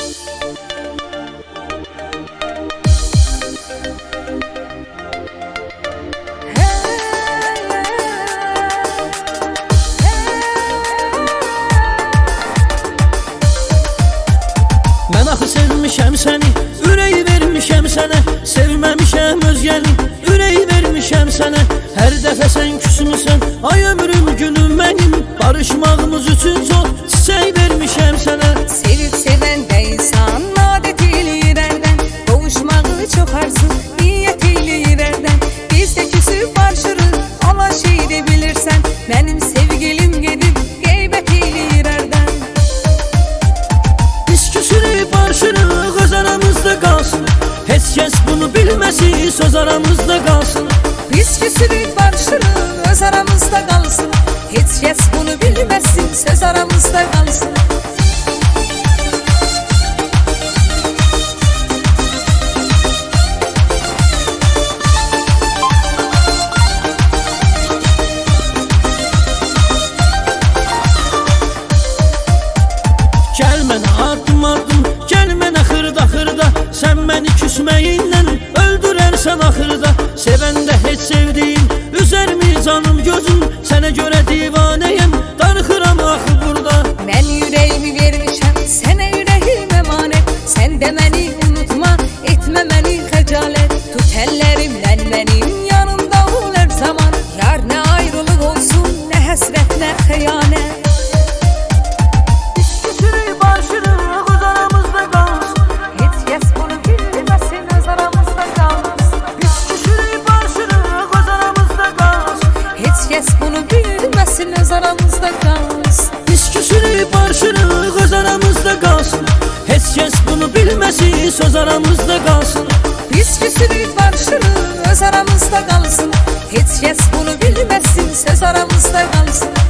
Mən axı sevmişəm səni, ürəyi vermişəm sənə. Sevməmişəm özgəni, ürəyi vermişəm sənə. Hər dəfə sən küsmüsən, ay ömrüm günüm mənim. Barışmağımız üçün çox çiçək vermişəm sənə. Sevib sevəndə insan adət eləyir ərdən, qovuşmağı çox arzu niyyət eləyir ərdən. Biz də küsüb barışırıq, Allah şeydə bilirsən, mənim sevgilim gedib qeybət eləyir ərdən. Biz küsürüb barışırıq, öz aramızda qalsın. Heç kəs bunu bilməsin, söz aramızda qalsın. Biz küsüb barışırıq, öz aramızda qalsın. Heç kəs bunu bilməsin, söz aramızda qalsın. Gəl mənə addım addım, gəl mənə xırda xırda. Sən məni küsməyindən öldürərsən axırda. Sevəndə heç sevdiyin, üzərmi canım gözüm. Sənə görə divanəyəm, darıxıram axı burada. Mən ürəyimi vermişəm, sənə ürəyim əmanət. Sən də məni unutma, etmə məni xəcalət. Tut əllərimdən mənim yanımda ol hər zaman. Yar nə ayrılıq olsun, nə həsrət, nə xəyanət. Öz aramızda qalsın. Biz küsürüb barışırıq, öz aramızda qalsın. Heç kəs bunu bilməsin, söz aramızda qalsın. Biz küsürüb barışırıq, öz aramızda qalsın. Heç kəs bunu bilməsin, söz aramızda qalsın.